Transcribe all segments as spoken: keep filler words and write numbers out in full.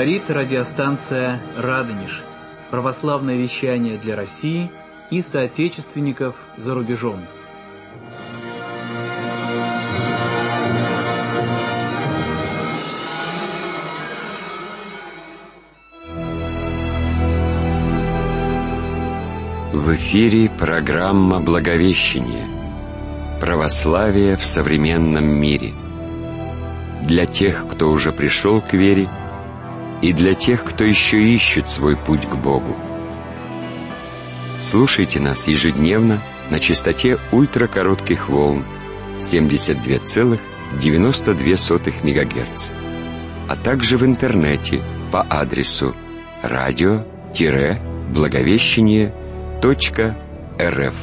Говорит радиостанция «Радонеж». Православное вещание для России и соотечественников за рубежом. В эфире программа «Благовещение. Православие в современном мире». Для тех, кто уже пришел к вере, и для тех, кто еще ищет свой путь к Богу. Слушайте нас ежедневно на частоте ультракоротких волн семьдесят два целых девяносто две сотых мегагерца, а также в интернете по адресу радио-благовещение точка рф.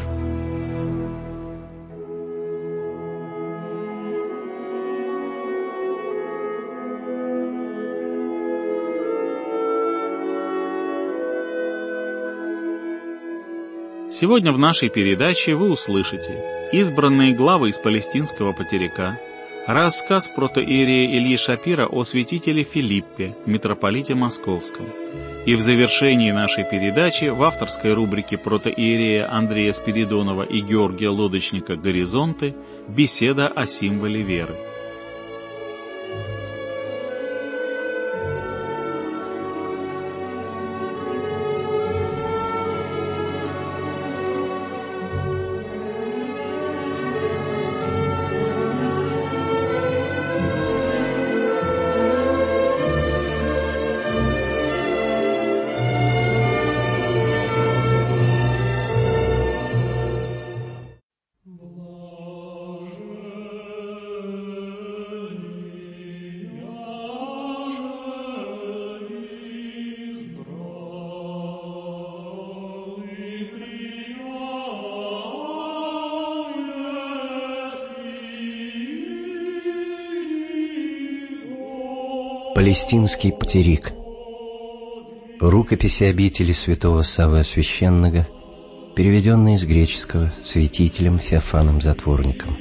Сегодня в нашей передаче вы услышите избранные главы из палестинского материка, рассказ протоиерея Ильи Шапира о святителе Филиппе, митрополите Московском, и в завершении нашей передачи в авторской рубрике протоиерея Андрея Спиридонова и Георгия Лодочника «Горизонты» беседа о символе веры. Палестинский материк. Рукописи обители святого Саввы Священного, переведенные с греческого святителем Феофаном Затворником.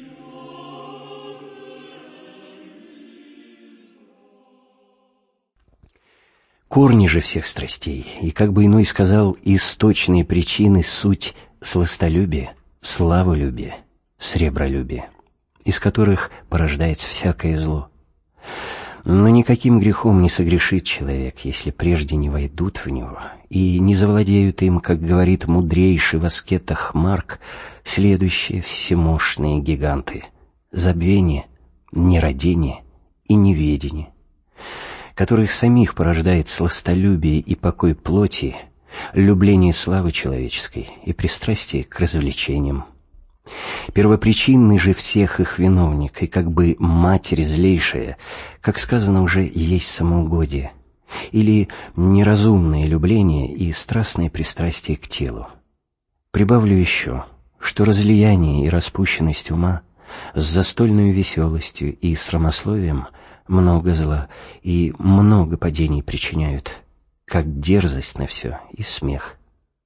Корни же всех страстей, и, как бы иной сказал, источные причины — суть сластолюбия, славолюбия, сребролюбия, из которых порождается всякое зло. Но никаким грехом не согрешит человек, если прежде не войдут в него и не завладеют им, как говорит мудрейший в аскетах Марк, следующие всемощные гиганты — забвение, нерадение и неведение, которых самих порождает сластолюбие и покой плоти, любление славы человеческой и пристрастие к развлечениям. Первопричинный же всех их виновник, и как бы матерь злейшая, как сказано уже, есть самоугодие, или неразумное любление и страстное пристрастие к телу. Прибавлю еще, что разлияние и распущенность ума с застольной веселостью и срамословием много зла и много падений причиняют, как дерзость на все и смех.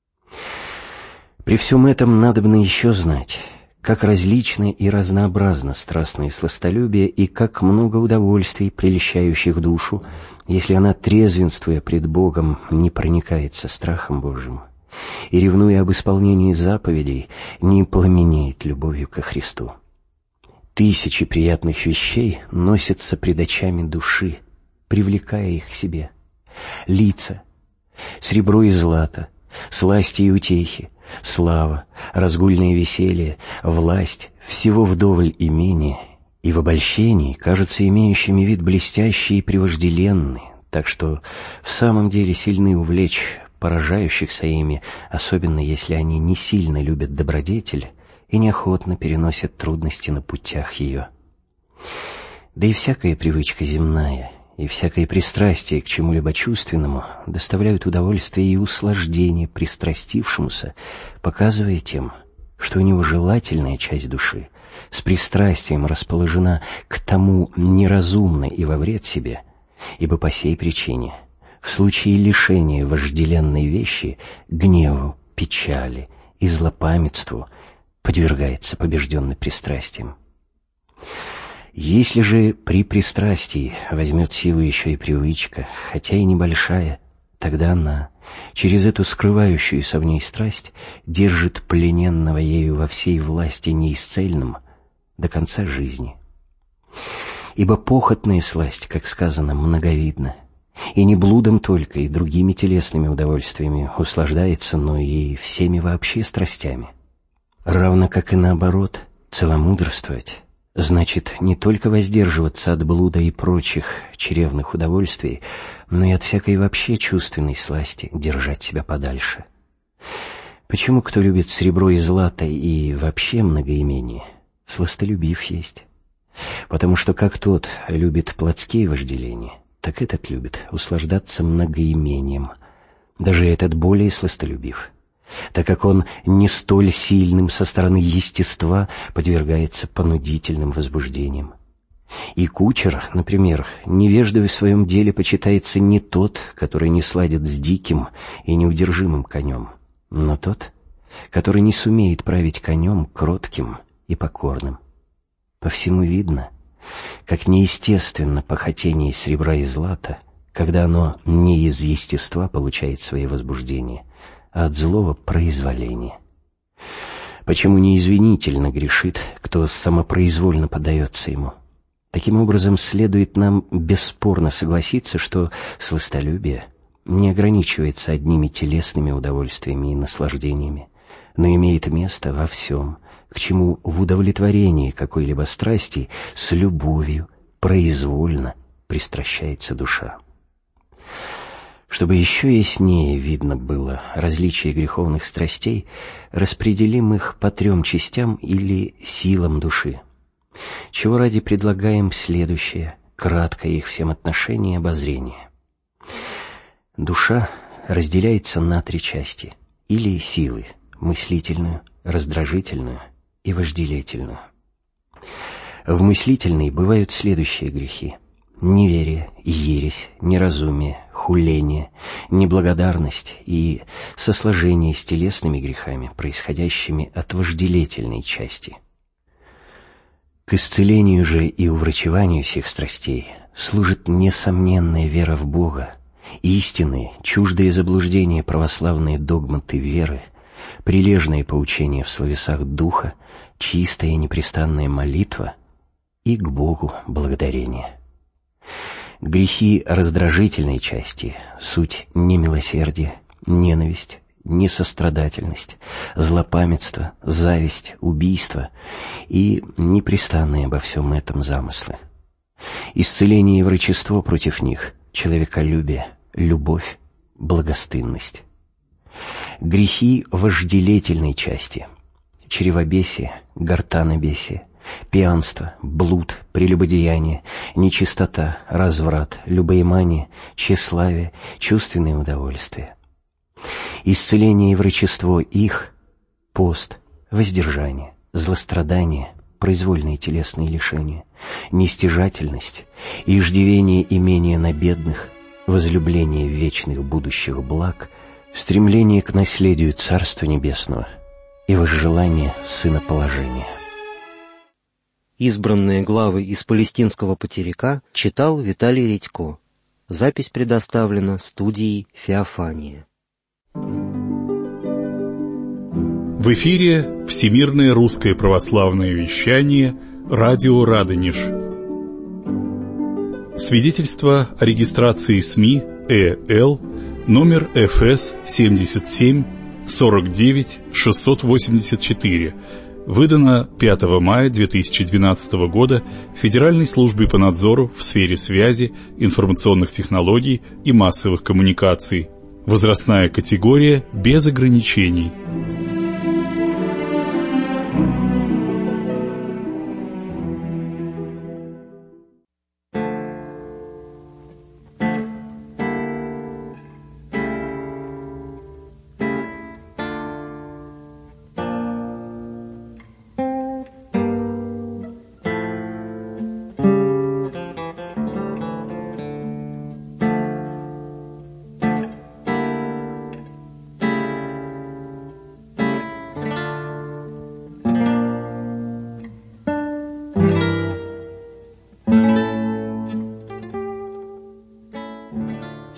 При всем этом надобно еще знать, как различны и разнообразны страстные сластолюбия и как много удовольствий, прельщающих душу, если она, трезвенствуя пред Богом, не проникается страхом Божьим и, ревнуя об исполнении заповедей, не пламенеет любовью ко Христу. Тысячи приятных вещей носятся пред очами души, привлекая их к себе. Лица, серебро и злато, сласти и утехи, слава, разгульное веселье, власть, всего вдоволь имения, и в обольщении кажутся имеющими вид блестящие и превожделенные, так что в самом деле сильны увлечь поражающихся ими, особенно если они не сильно любят добродетель и неохотно переносят трудности на путях ее. Да и всякая привычка земная и всякое пристрастие к чему-либо чувственному доставляют удовольствие и услаждение пристрастившемуся, показывая тем, что у него желательная часть души с пристрастием расположена к тому неразумно и во вред себе, ибо по сей причине в случае лишения вожделенной вещи гневу, печали и злопамятству подвергается побежденный пристрастием. Если же при пристрастии возьмет силу еще и привычка, хотя и небольшая, тогда она, через эту скрывающуюся в ней страсть, держит плененного ею во всей власти неисцельным до конца жизни. Ибо похотная сласть, как сказано, многовидна, и не блудом только и другими телесными удовольствиями услаждается, но и всеми вообще страстями. Равно как и наоборот, целомудрствовать значит не только воздерживаться от блуда и прочих чревных удовольствий, но и от всякой вообще чувственной сласти держать себя подальше. Почему кто любит серебро и злато и вообще многоимение? Сластолюбив есть. Потому что как тот любит плотские вожделения, так этот любит услаждаться многоимением. Даже этот более сластолюбив, так как он не столь сильным со стороны естества подвергается понудительным возбуждениям. И кучер, например, невеждой в своем деле почитается не тот, который не сладит с диким и неудержимым конем, но тот, который не сумеет править конем кротким и покорным. По всему видно, как неестественно похотение серебра и злата, когда оно не из естества получает свои возбуждения, а от злого произволения. Почему неизвинительно грешит, кто самопроизвольно поддается ему? Таким образом, следует нам бесспорно согласиться, что сластолюбие не ограничивается одними телесными удовольствиями и наслаждениями, но имеет место во всем, к чему в удовлетворении какой-либо страсти с любовью произвольно пристращается душа. Чтобы еще яснее видно было различие греховных страстей, распределим их по трем частям или силам души, чего ради предлагаем следующее, краткое их всем отношение обозрение. Душа разделяется на три части, или силы: мыслительную, раздражительную и вожделительную. В мыслительной бывают следующие грехи: неверие, ересь, неразумие, хуление, неблагодарность и сосложение с телесными грехами, происходящими от вожделительной части. К исцелению же и уврачеванию всех страстей служит несомненная вера в Бога, истинные, чуждые заблуждения православные догматы веры, прилежные поучения в словесах Духа, чистая и непрестанная молитва и к Богу благодарение. Грехи раздражительной части — суть немилосердие, ненависть, несострадательность, злопамятство, зависть, убийство и непрестанные обо всем этом замыслы. Исцеление и врачество против них — человеколюбие, любовь, благостынность. Грехи вожделительной части — чревобесие, гортанобесие, пьянство, блуд, прелюбодеяние, нечистота, разврат, любоимание, тщеславие, чувственные удовольствия. Исцеление и врачество их — пост, воздержание, злострадание, произвольные телесные лишения, нестяжательность, иждивение имения на бедных, возлюбление вечных будущих благ, стремление к наследию Царства Небесного и возжелание сыноположения. Избранные главы из Палестинского потеряка читал Виталий Редько. Запись предоставлена студией «Феофания». В эфире Всемирное русское православное вещание «Радио Радонеж». Свидетельство о регистрации СМИ ЭЛ номер эф эс семьдесят семь сорок девять шестьсот восемьдесят четыре, выдано пятого мая две тысячи двенадцатого года Федеральной службой по надзору в сфере связи, информационных технологий и массовых коммуникаций. Возрастная категория без ограничений.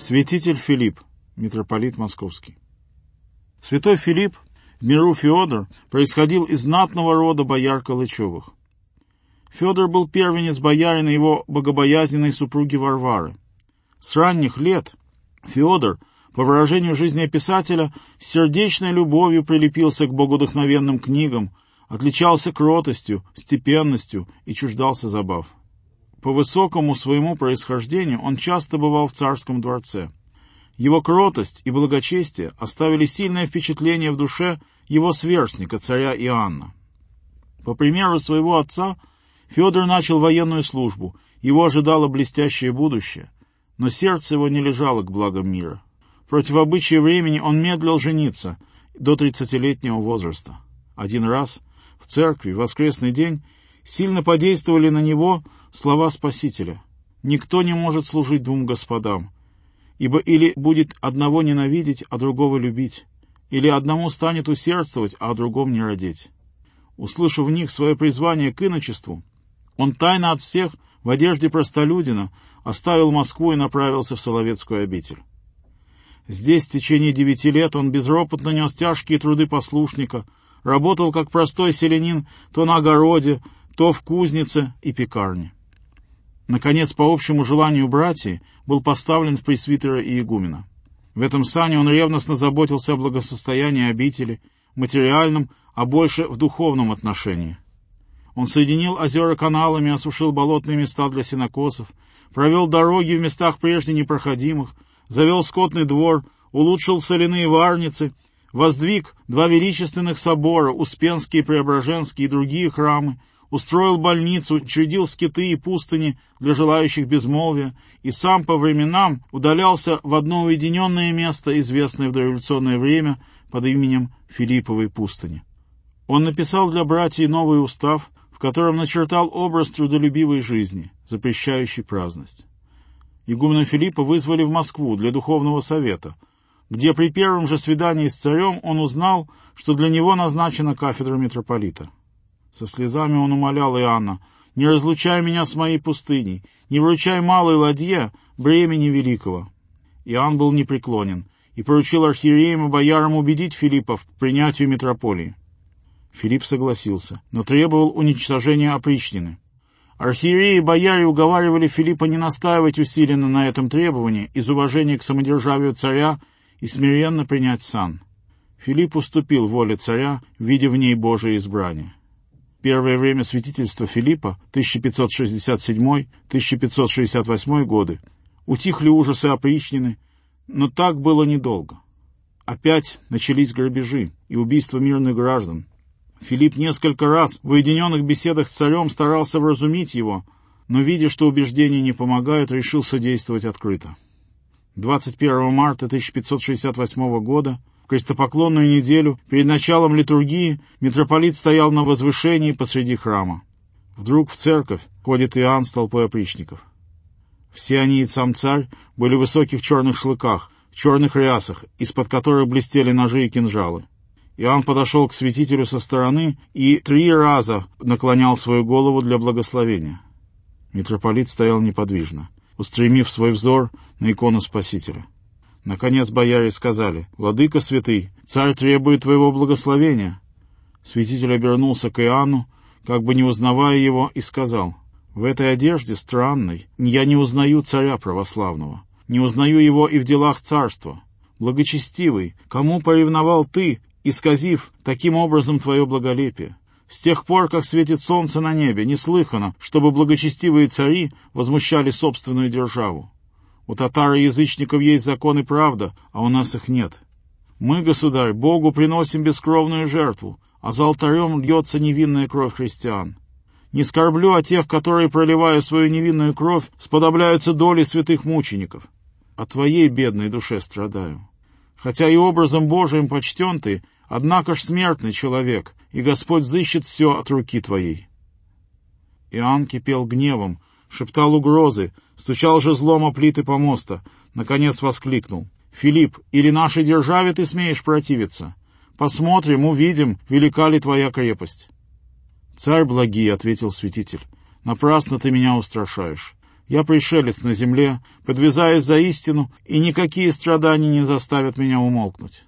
Святитель Филипп, митрополит Московский. Святой Филипп, в миру Феодор, происходил из знатного рода бояр Калычевых. Федор был первенец боярина его богобоязненной супруги Варвары. С ранних лет Феодор, по выражению жизнеописателя, с сердечной любовью прилепился к богодухновенным книгам, отличался кротостью, степенностью и чуждался забав. По высокому своему происхождению он часто бывал в царском дворце. Его кротость и благочестие оставили сильное впечатление в душе его сверстника, царя Иоанна. По примеру своего отца, Федор начал военную службу, его ожидало блестящее будущее, но сердце его не лежало к благам мира. Против обычая времени он медлил жениться до тридцатилетнего возраста. Один раз в церкви в воскресный день сильно подействовали на него слова Спасителя: «Никто не может служить двум господам, ибо или будет одного ненавидеть, а другого любить, или одному станет усердствовать, а о другом не родить». Услышав в них свое призвание к иночеству, он тайно от всех в одежде простолюдина оставил Москву и направился в Соловецкую обитель. Здесь в течение девяти лет он безропотно нес тяжкие труды послушника, работал как простой селянин то на огороде, то в кузнице и пекарне. Наконец, по общему желанию братьев, был поставлен в пресвитера и игумена. В этом сане он ревностно заботился о благосостоянии обители, материальном, а больше в духовном отношении. Он соединил озера каналами, осушил болотные места для сенокосов, провел дороги в местах прежде непроходимых, завел скотный двор, улучшил соляные варницы, воздвиг два величественных собора, Успенский и Преображенский, и другие храмы, устроил больницу, учредил скиты и пустыни для желающих безмолвия, и сам по временам удалялся в одно уединенное место, известное в дореволюционное время под именем Филипповой пустыни. Он написал для братьев новый устав, в котором начертал образ трудолюбивой жизни, запрещающий праздность. Игумена Филиппа вызвали в Москву для духовного совета, где при первом же свидании с царем он узнал, что для него назначена кафедра митрополита. Со слезами он умолял Иоанна: «Не разлучай меня с моей пустыней, не вручай малой ладье бремени великого». Иоанн был непреклонен и поручил архиереям и боярам убедить Филиппа в принятию митрополии. Филипп согласился, но требовал уничтожения опричнины. Архиереи и бояре уговаривали Филиппа не настаивать усиленно на этом требовании из уважения к самодержавию царя и смиренно принять сан. Филипп уступил воле царя, видя в ней Божие избрание. Первое время святительства Филиппа, тысяча пятьсот шестьдесят седьмой — тысяча пятьсот шестьдесят восьмой годы, утихли ужасы опричнины, но так было недолго. Опять начались грабежи и убийства мирных граждан. Филипп несколько раз в уединенных беседах с царем старался вразумить его, но, видя, что убеждения не помогают, решил содействовать открыто. двадцать первого марта тысяча пятьсот шестьдесят восьмого года, в крестопоклонную неделю, перед началом литургии, митрополит стоял на возвышении посреди храма. Вдруг в церковь входит Иоанн с толпой опричников. Все они и сам царь были в высоких черных шлыках, в черных рясах, из-под которых блестели ножи и кинжалы. Иоанн подошел к святителю со стороны и три раза наклонял свою голову для благословения. Митрополит стоял неподвижно, устремив свой взор на икону Спасителя. Наконец бояре сказали: «Владыка святый, царь требует твоего благословения». Святитель обернулся к Иоанну, как бы не узнавая его, и сказал: «В этой одежде странной я не узнаю царя православного, не узнаю его и в делах царства. Благочестивый, кому поревновал ты, исказив таким образом твое благолепие? С тех пор, как светит солнце на небе, не слыхано, чтобы благочестивые цари возмущали собственную державу. У татар и язычников есть закон и правда, а у нас их нет. Мы, государь, Богу приносим бескровную жертву, а за алтарем льется невинная кровь христиан. Не скорблю о тех, которые, проливая свою невинную кровь, сподобляются доли святых мучеников. О твоей бедной душе страдаю. Хотя и образом Божиим почтен ты, однако ж смертный человек, и Господь взыщет все от руки твоей». Иоанн кипел гневом, шептал угрозы, стучал жезлом о плиты помоста, наконец воскликнул: «Филипп, или нашей державе ты смеешь противиться? Посмотрим, увидим, велика ли твоя крепость». «Царь благий», — ответил святитель, — «напрасно ты меня устрашаешь. Я пришелец на земле, подвязаюсь за истину, и никакие страдания не заставят меня умолкнуть».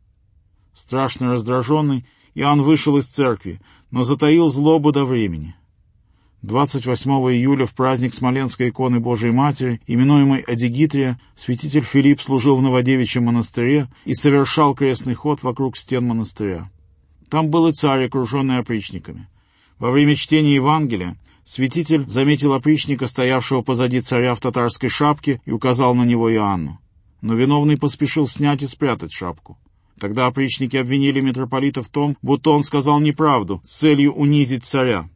Страшно раздраженный, Иоанн вышел из церкви, но затаил злобу до времени. двадцать восьмого июля, в праздник Смоленской иконы Божией Матери, именуемой Адигитрия, святитель Филипп служил в Новодевичьем монастыре и совершал крестный ход вокруг стен монастыря. Там был и царь, окруженный опричниками. Во время чтения Евангелия святитель заметил опричника, стоявшего позади царя в татарской шапке, и указал на него Иоанну. Но виновный поспешил снять и спрятать шапку. Тогда опричники обвинили митрополита в том, будто он сказал неправду, с целью унизить царя.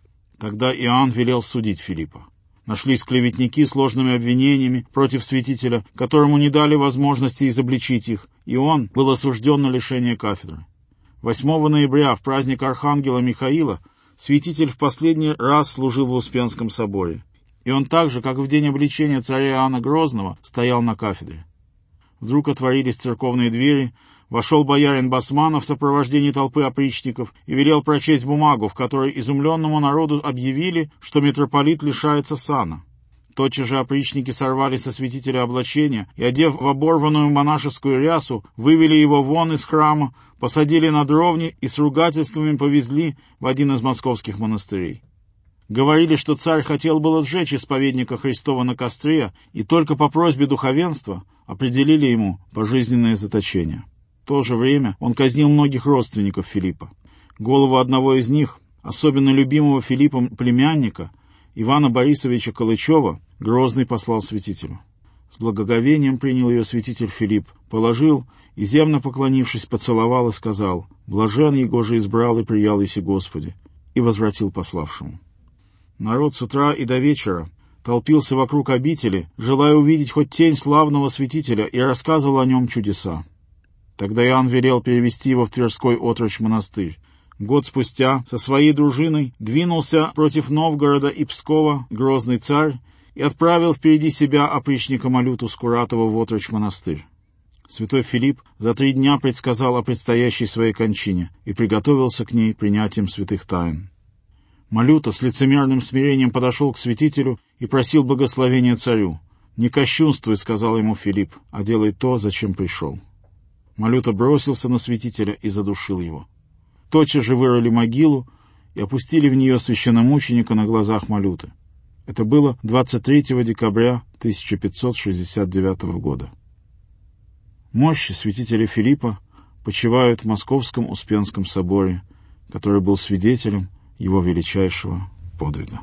Тогда Иоанн велел судить Филиппа. Нашлись клеветники с ложными обвинениями против святителя, которому не дали возможности изобличить их, и он был осужден на лишение кафедры. восьмого ноября, в праздник Архангела Михаила, святитель в последний раз служил в Успенском соборе, и он так же, как в день обличения царя Иоанна Грозного, стоял на кафедре. Вдруг отворились церковные двери, вошел боярин Басманов в сопровождении толпы опричников и велел прочесть бумагу, в которой изумленному народу объявили, что митрополит лишается сана. Тотчас же опричники сорвали со святителя облачение и, одев в оборванную монашескую рясу, вывели его вон из храма, посадили на дровни и с ругательствами повезли в один из московских монастырей. Говорили, что царь хотел было сжечь исповедника Христова на костре, и только по просьбе духовенства определили ему пожизненное заточение. В то же время он казнил многих родственников Филиппа. Голову одного из них, особенно любимого Филиппом племянника, Ивана Борисовича Калычева, Грозный послал святителю. С благоговением принял ее святитель Филипп, положил и, земно поклонившись, поцеловал и сказал: «Блажен его же избрал и приял еси Господи», и возвратил пославшему. Народ с утра и до вечера толпился вокруг обители, желая увидеть хоть тень славного святителя, и рассказывал о нем чудеса. Тогда Иоанн велел перевести его в Тверской отрочь монастырь. Год спустя со своей дружиной двинулся против Новгорода и Пскова Грозный царь и отправил впереди себя опричника Малюту Скуратова в отрочь монастырь. Святой Филипп за три дня предсказал о предстоящей своей кончине и приготовился к ней принятием святых тайн. Малюта с лицемерным смирением подошел к святителю и просил благословения царю. «Не кощунствуй», — сказал ему Филипп, — «а делай то, зачем пришел». Малюта бросился на святителя и задушил его. Тотчас же вырыли могилу и опустили в нее священномученика на глазах Малюты. Это было двадцать третьего декабря тысяча пятьсот шестьдесят девятого года. Мощи святителя Филиппа почивают в Московском Успенском соборе, который был свидетелем его величайшего подвига.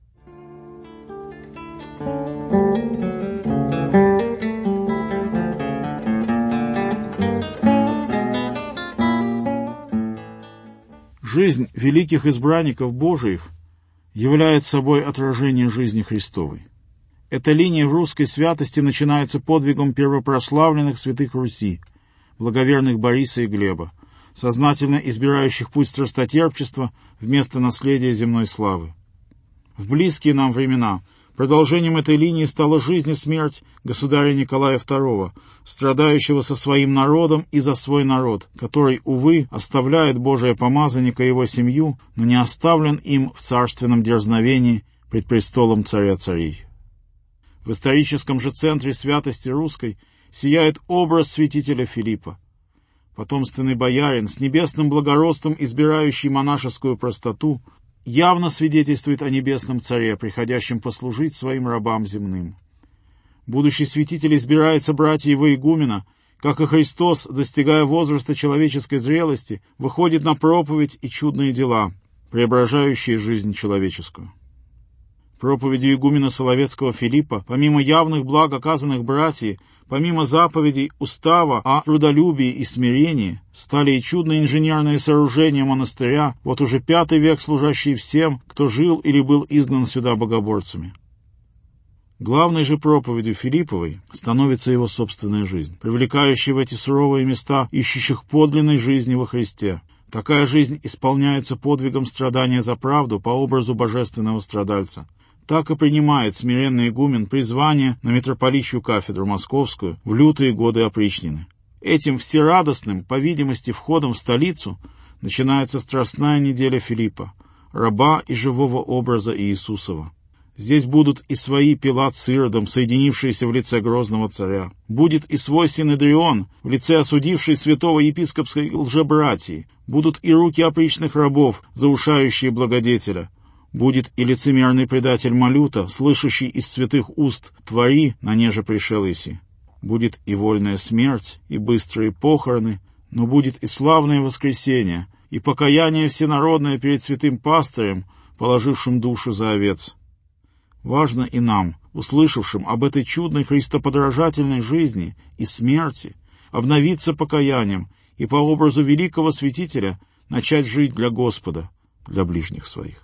Жизнь великих избранников Божиих является собой отражение жизни Христовой. Эта линия в русской святости начинается подвигом первопрославленных святых Руси, благоверных Бориса и Глеба, сознательно избирающих путь страстотерпчества вместо наследия земной славы. В близкие нам времена продолжением этой линии стала жизнь и смерть государя Николая второго, страдающего со своим народом и за свой народ, который, увы, оставляет Божия помазанника и его семью, но не оставлен им в царственном дерзновении пред престолом царя царей. В историческом же центре святости русской сияет образ святителя Филиппа, потомственный боярин, с небесным благородством избирающий монашескую простоту, явно свидетельствует о небесном царе, приходящем послужить своим рабам земным. Будущий святитель избирается братья его игумена, как и Христос, достигая возраста человеческой зрелости, выходит на проповедь и чудные дела, преображающие жизнь человеческую. Проповедью игумена Соловецкого Филиппа, помимо явных благ, оказанных братьям, помимо заповедей устава о трудолюбии и смирении, стали и чудные инженерные сооружения монастыря, вот уже пятый век служащие всем, кто жил или был изгнан сюда богоборцами. Главной же проповедью Филипповой становится его собственная жизнь, привлекающая в эти суровые места ищущих подлинной жизни во Христе. Такая жизнь исполняется подвигом страдания за правду по образу божественного страдальца. Так и принимает смиренный игумен призвание на митрополичью кафедру московскую в лютые годы опричнины. Этим всерадостным, по видимости, входом в столицу начинается страстная неделя Филиппа, раба и живого образа Иисусова. Здесь будут и свои Пилат с Иродом, соединившиеся в лице грозного царя. Будет и свой Синедрион, в лице осудившей святого епископской лжебратьи. Будут и руки опричных рабов, заушающие благодетеля. Будет и лицемерный предатель Малюта, слышащий из святых уст «Твори, на неже пришел Иси». Будет и вольная смерть, и быстрые похороны, но будет и славное воскресение, и покаяние всенародное перед святым пастырем, положившим душу за овец. Важно и нам, услышавшим об этой чудной христоподражательной жизни и смерти, обновиться покаянием и по образу великого святителя начать жить для Господа, для ближних своих.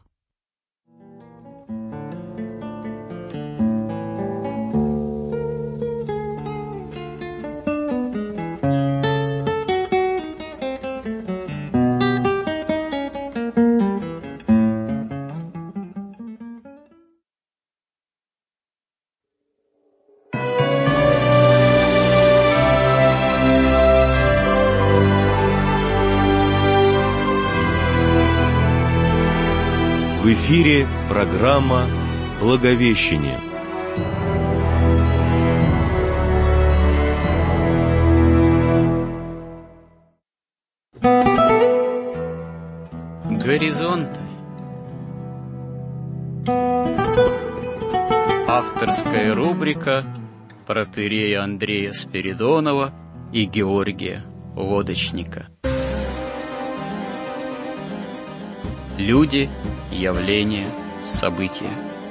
В эфире программа «Благовещение». Горизонты. Авторская рубрика протоиерея Андрея Спиридонова и Георгия Лодочника. Люди, явления, события.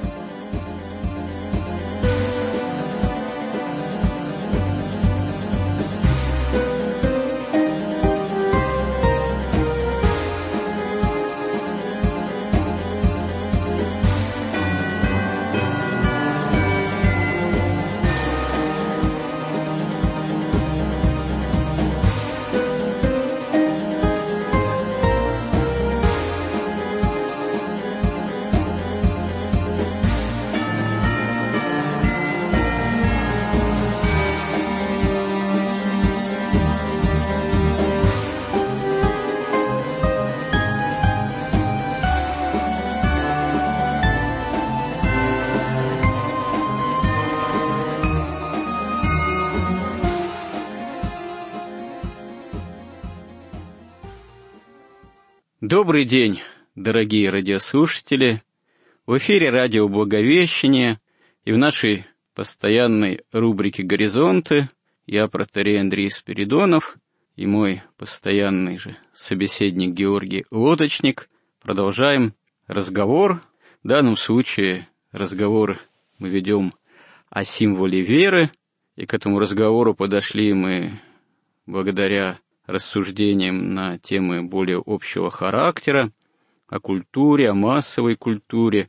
Добрый день, дорогие радиослушатели! В эфире радио «Благовещение» и в нашей постоянной рубрике «Горизонты» я, протоиерей Андрей Спиридонов, и мой постоянный же собеседник Георгий Лодочник продолжаем разговор. В данном случае разговор мы ведем о символе веры, и к этому разговору подошли мы благодаря рассуждениям на темы более общего характера, о культуре, о массовой культуре,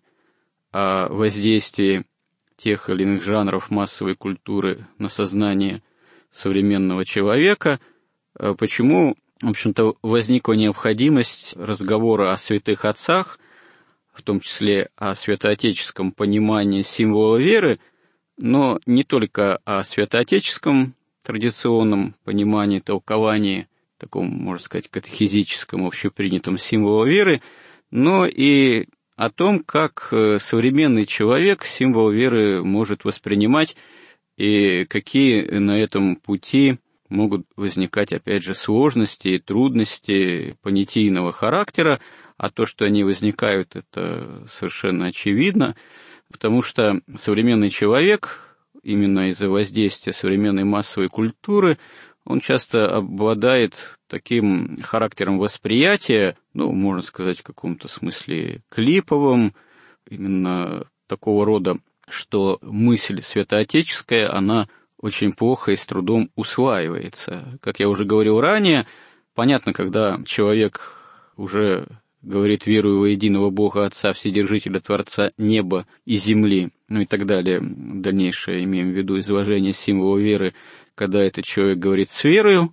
о воздействии тех или иных жанров массовой культуры на сознание современного человека. Почему, в общем-то, возникла необходимость разговора о святых отцах, в том числе о святоотеческом понимании символа веры, но не только о святоотеческом традиционном понимании, толковании, таком, можно сказать, катехизическом, общепринятом символа веры, но и о том, как современный человек символ веры может воспринимать и какие на этом пути могут возникать, опять же, сложности и трудности понятийного характера, а то, что они возникают, это совершенно очевидно, потому что современный человек, именно из-за воздействия современной массовой культуры, он часто обладает таким характером восприятия, ну, можно сказать, в каком-то смысле клиповым, именно такого рода, что мысль святоотеческая, она очень плохо и с трудом усваивается. Как я уже говорил ранее, понятно, когда человек уже говорит: «Верую во единого Бога Отца, Вседержителя, Творца неба и земли», ну и так далее. Дальнейшее имеем в виду изложение символа веры, когда этот человек говорит с верою,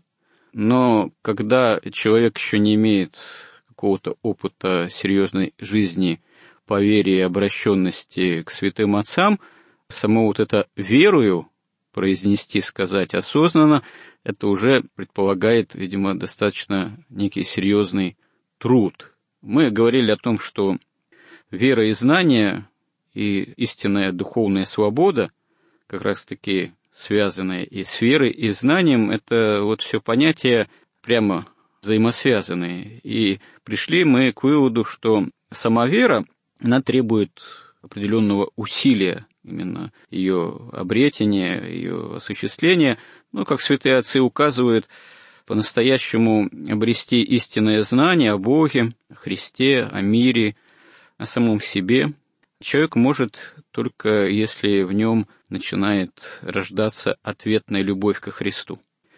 но когда человек еще не имеет какого-то опыта серьезной жизни по вере и обращенности к святым отцам, само вот это «верую» произнести, сказать осознанно, это уже предполагает, видимо, достаточно некий серьезный труд. Мы говорили о том, что вера и знание и истинная духовная свобода, как раз-таки связанная и с верой, и знанием, это вот все понятия прямо взаимосвязанные. И пришли мы к выводу, что сама вера, она требует определенного усилия, именно ее обретения, ее осуществления. Ну, как святые отцы указывают, по-настоящему обрести истинное знание о Боге, о Христе, о мире, о самом себе человек может только если в нем начинает рождаться ответная любовь ко Христу.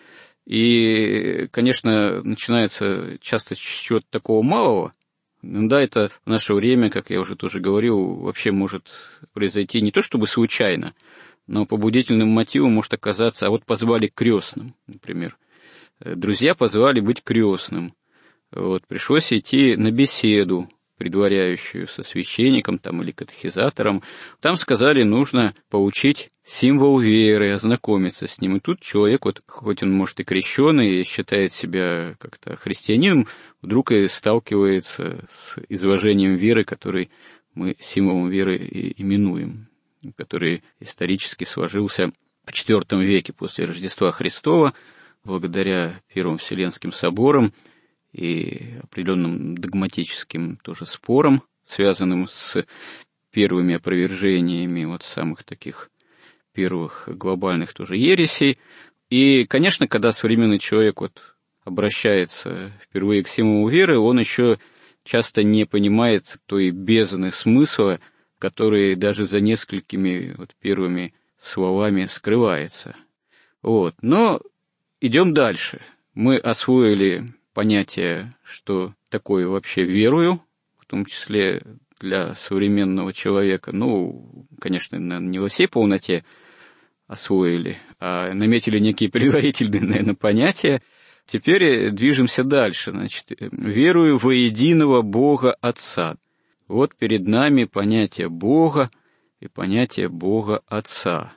И, конечно, начинается часто с чего-то такого малого. Да, это в наше время, как я уже тоже говорил, вообще может произойти не то чтобы случайно, но побудительным мотивом может оказаться, а вот позвали к крестным, например. Друзья позвали быть крестным. Вот, пришлось идти на беседу, предваряющую со священником там, или катехизатором. Там сказали, нужно получить символ веры, ознакомиться с ним. И тут человек, вот, хоть он, может, и крещеный, и считает себя как-то христианином, вдруг и сталкивается с изложением веры, который мы символом веры и именуем, который исторически сложился в четвёртом веке после Рождества Христова, благодаря Первым Вселенским соборам и определенным догматическим тоже спорам, связанным с первыми опровержениями вот самых таких первых глобальных тоже ересей. И, конечно, когда современный человек вот обращается впервые к символу веры, он еще часто не понимает той бездны смысла, который даже за несколькими вот первыми словами скрывается. Вот. Но идем дальше. Мы освоили понятие, что такое вообще верую, в том числе для современного человека. Ну, конечно, не во всей полноте освоили, а наметили некие предварительные, наверное, понятия. Теперь движемся дальше. Значит, верую во единого Бога Отца. Вот перед нами понятие Бога и понятие Бога Отца.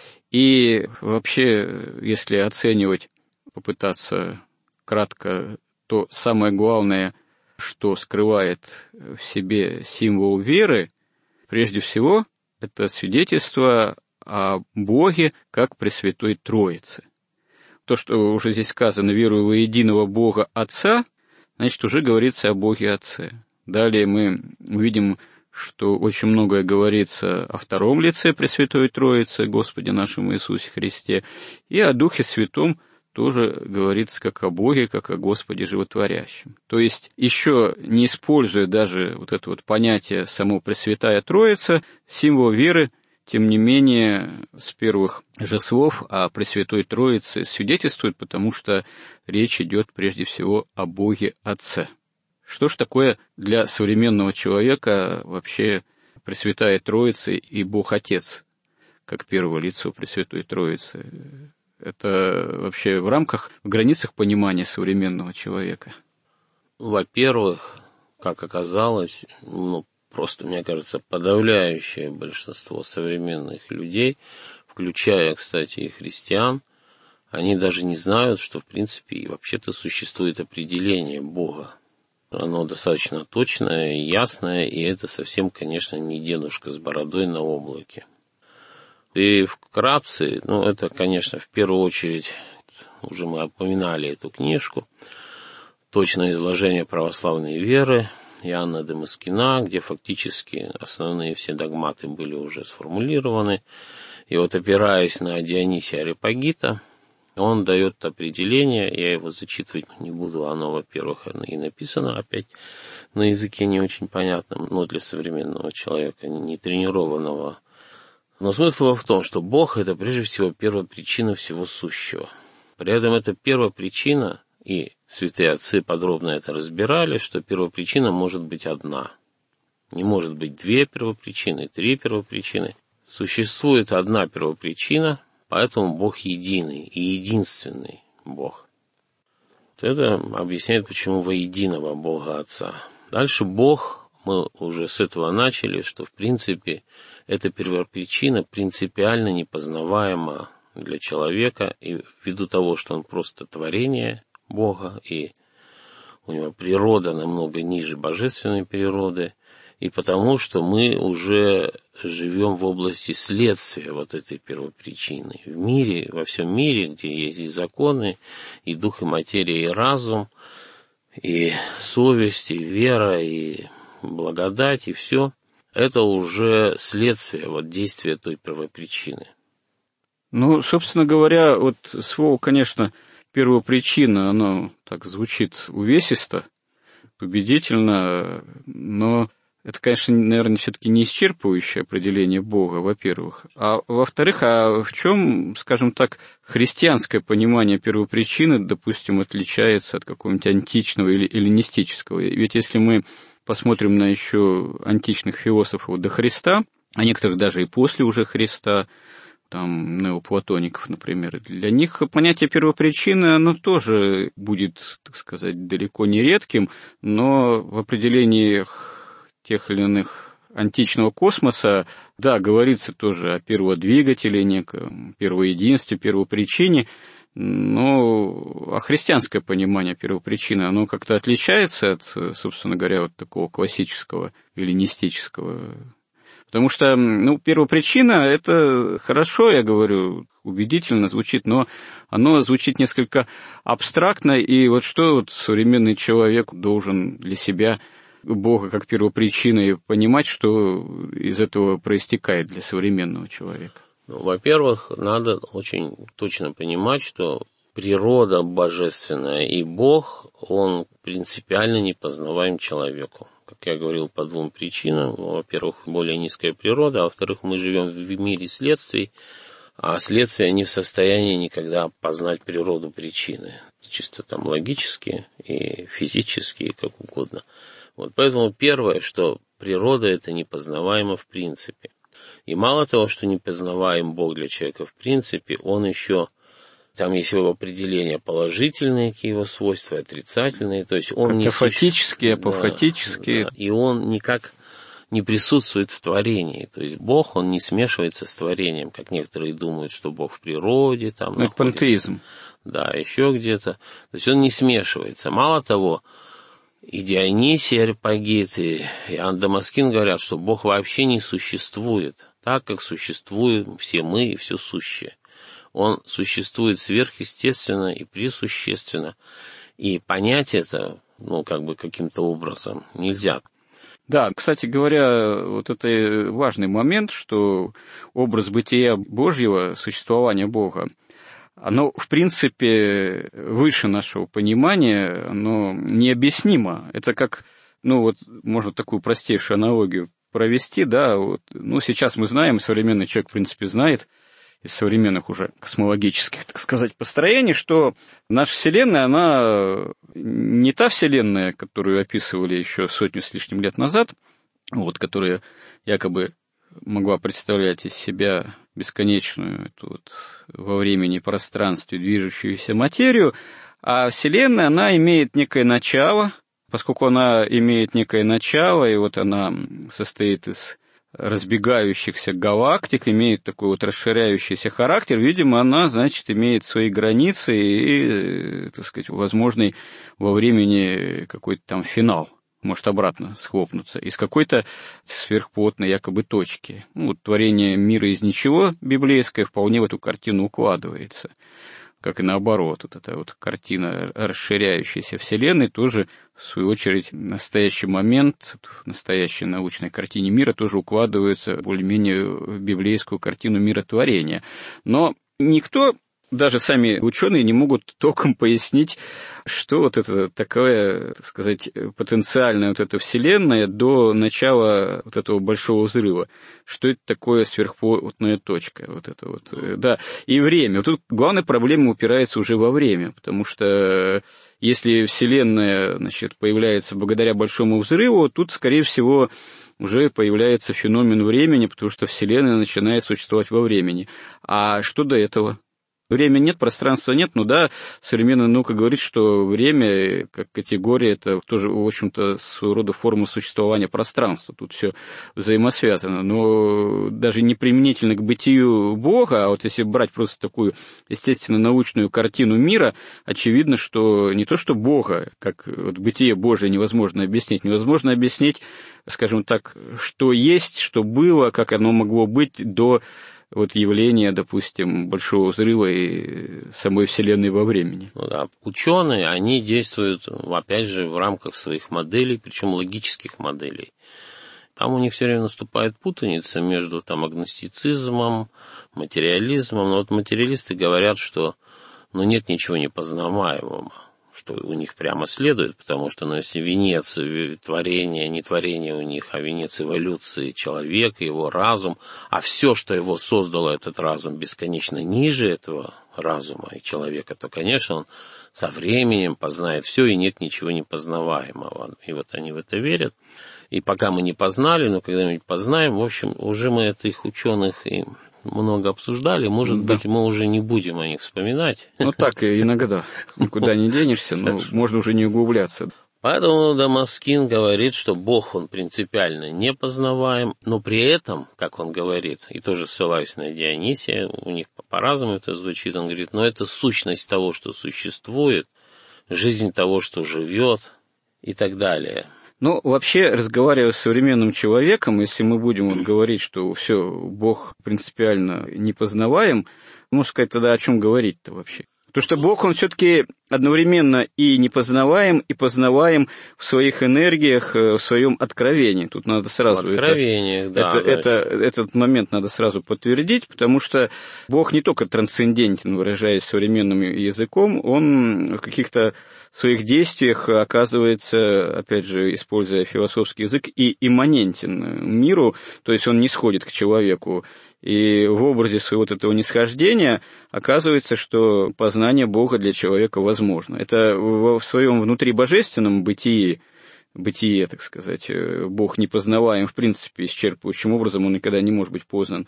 И вообще, если оценивать, попытаться кратко, то самое главное, что скрывает в себе символ веры, прежде всего, это свидетельство о Боге как Пресвятой Троице. То, что уже здесь сказано, верую во единого Бога Отца, значит, уже говорится о Боге Отце. Далее мы увидим, что очень многое говорится о втором лице Пресвятой Троицы, Господе нашему Иисусе Христе, и о Духе Святом тоже говорится как о Боге, как о Господе Животворящем. То есть, еще не используя даже вот это вот понятие само Пресвятая Троица, символ веры, тем не менее, с первых же слов о Пресвятой Троице свидетельствует, потому что речь идет прежде всего о Боге Отце. Что ж такое для современного человека вообще Пресвятая Троица и Бог Отец, как первое лицо Пресвятой Троицы? Это вообще в рамках, в границах понимания современного человека? Во-первых, как оказалось, ну, просто, мне кажется, подавляющее большинство современных людей, включая, кстати, и христиан, они даже не знают, что, в принципе, и вообще-то существует определение Бога. Оно достаточно точное, ясное, и это совсем, конечно, не дедушка с бородой на облаке. И вкратце, ну, это, конечно, в первую очередь, уже мы упоминали эту книжку, «Точное изложение православной веры» Иоанна Дамаскина, где фактически основные все догматы были уже сформулированы. И вот, опираясь на Дионисия Ареопагита, он дает определение, я его зачитывать не буду, оно, во-первых, и написано опять на языке не очень понятном, но для современного человека, не тренированного. Но смысл в том, что Бог — это прежде всего первопричина всего сущего. При этом это первопричина, и святые отцы подробно это разбирали, что первопричина может быть одна. Не может быть две первопричины, три первопричины. Существует одна первопричина, поэтому Бог единый и единственный Бог. Это объясняет, почему во единого Бога Отца. Дальше Бог, мы уже с этого начали, что в принципе эта первопричина принципиально непознаваема для человека, и ввиду того, что он просто творение Бога, и у него природа намного ниже божественной природы, и потому, что мы уже живем в области следствия вот этой первопричины. В мире, во всем мире, где есть и законы, и дух, и материя, и разум, и совесть, и вера, и благодать, и все, это уже следствие вот действия той первопричины. Ну, собственно говоря, вот слово, конечно, первопричина, оно так звучит увесисто, убедительно, но это, конечно, наверное, все-таки не исчерпывающее определение Бога, во-первых. А во-вторых, а в чем, скажем так, христианское понимание первопричины, допустим, отличается от какого-нибудь античного или эллинистического? Ведь если мы посмотрим на еще античных философов до Христа, а некоторых даже и после уже Христа, там, неоплатоников, например, для них понятие первопричины, оно тоже будет, так сказать, далеко не редким, но в определениях тех или иных античного космоса, да, говорится тоже о перводвигателе, неком первоединстве, первопричине, но а христианское понимание первопричины, оно как-то отличается от, собственно говоря, вот такого классического эллинистического. Потому что, ну, первопричина – это хорошо, я говорю, убедительно звучит, но оно звучит несколько абстрактно, и вот что вот современный человек должен для себя Бога как первопричины понимать, что из этого проистекает для современного человека? Ну, во-первых, надо очень точно понимать, что природа божественная и Бог, он принципиально не познаваем человеку. Как я говорил, по двум причинам. Во-первых, более низкая природа, а во-вторых, мы живем в мире следствий, а следствия не в состоянии никогда познать природу причины. Чисто там логически и физически, и как угодно. Вот поэтому первое, что природа это непознаваемо в принципе. И мало того, что непознаваем Бог для человека в принципе, он еще, там есть его определения положительные, какие его свойства, отрицательные, то есть он не апофатические, апофатические. Да, да, и он никак не присутствует в творении. То есть Бог, он не смешивается с творением, как некоторые думают, что Бог в природе. Там это пантеизм. Да, еще где-то. То есть он не смешивается. Мало того, и Дионисий Ареопагит, и Иоанн Дамаскин говорят, что Бог вообще не существует, так как существуем все мы и все сущее. Он существует сверхъестественно и пресущественно. И понять это, ну, как бы каким-то образом нельзя. Да, кстати говоря, вот это важный момент, что образ бытия Божьего, существования Бога, оно, в принципе, выше нашего понимания, оно необъяснимо. Это как, ну вот, можно такую простейшую аналогию провести, да, вот, ну, сейчас мы знаем, современный человек, в принципе, знает, из современных уже космологических, так сказать, построений, что наша Вселенная, она не та Вселенная, которую описывали еще сотню с лишним лет назад, вот, которая якобы могла представлять из себя бесконечную эту вот во времени и пространстве движущуюся материю, а Вселенная, она имеет некое начало, поскольку она имеет некое начало, и вот она состоит из разбегающихся галактик, имеет такой вот расширяющийся характер, видимо, она, значит, имеет свои границы и, так сказать, возможный во времени какой-то там финал, может обратно схлопнуться, из какой-то сверхплотной якобы точки. Ну, вот творение мира из ничего библейское вполне в эту картину укладывается. Как и наоборот, вот эта вот картина расширяющейся Вселенной тоже, в свою очередь, в настоящий момент, в настоящей научной картине мира тоже укладывается более-менее в библейскую картину миротворения. Но никто, даже сами ученые, не могут толком пояснить, что вот это такое, так сказать, потенциальная вот эта Вселенная до начала вот этого большого взрыва. Что это такое сверхплотная точка, вот это вот, да, и время. Вот тут главная проблема упирается уже во время, потому что если Вселенная, значит, появляется благодаря большому взрыву, тут, скорее всего, уже появляется феномен времени, потому что Вселенная начинает существовать во времени. А что до этого? Время нет, пространства нет, ну да, современная наука говорит, что время как категория – это тоже, в общем-то, своего рода форма существования пространства, тут все взаимосвязано, но даже не применительно к бытию Бога, а вот если брать просто такую естественно-научную картину мира, очевидно, что не то что Бога, как вот бытие Божие невозможно объяснить, невозможно объяснить, скажем так, что есть, что было, как оно могло быть до вот явления, допустим, большого взрыва и самой Вселенной во времени. Ну да, ученые, они действуют, опять же, в рамках своих моделей, причем логических моделей. Там у них все время наступает путаница между там агностицизмом, материализмом. Но вот материалисты говорят, что ну, нет ничего непознаваемого, что у них прямо следует, потому что, ну, если венец творения, не творение у них, а венец эволюции человек, его разум, а все, что его создало, этот разум, бесконечно ниже этого разума и человека, то, конечно, он со временем познает все, и нет ничего непознаваемого. И вот они в это верят. И пока мы не познали, но когда-нибудь познаем, в общем, уже мы этих ученых и много обсуждали, может да. быть, мы уже не будем о них вспоминать. Ну так, иногда. Никуда не денешься, но можно уже не углубляться. Поэтому Дамаскин говорит, что Бог, он принципиально непознаваем, но при этом, как он говорит, и тоже ссылаясь на Дионисия, у них по-разному это звучит, он говорит, но это сущность того, что существует, жизнь того, что живет и так далее. Ну, вообще, разговаривая с современным человеком, если мы будем вот говорить, что все, Бог принципиально непознаваем, можно сказать, тогда о чем говорить-то вообще? Потому что Бог, он все-таки одновременно и непознаваем, и познаваем в своих энергиях, в своем откровении. Тут надо сразу... В откровениях, это, да. Это, это, этот момент надо сразу подтвердить, потому что Бог не только трансцендентен, выражаясь современным языком, он в каких-то своих действиях оказывается, опять же, используя философский язык, и имманентен миру, то есть он не сходит к человеку. И в образе своего вот этого нисхождения оказывается, что познание Бога для человека возможно. Это в своем внутрибожественном бытии, бытие, так сказать, Бог непознаваем, в принципе, исчерпывающим образом, он никогда не может быть познан.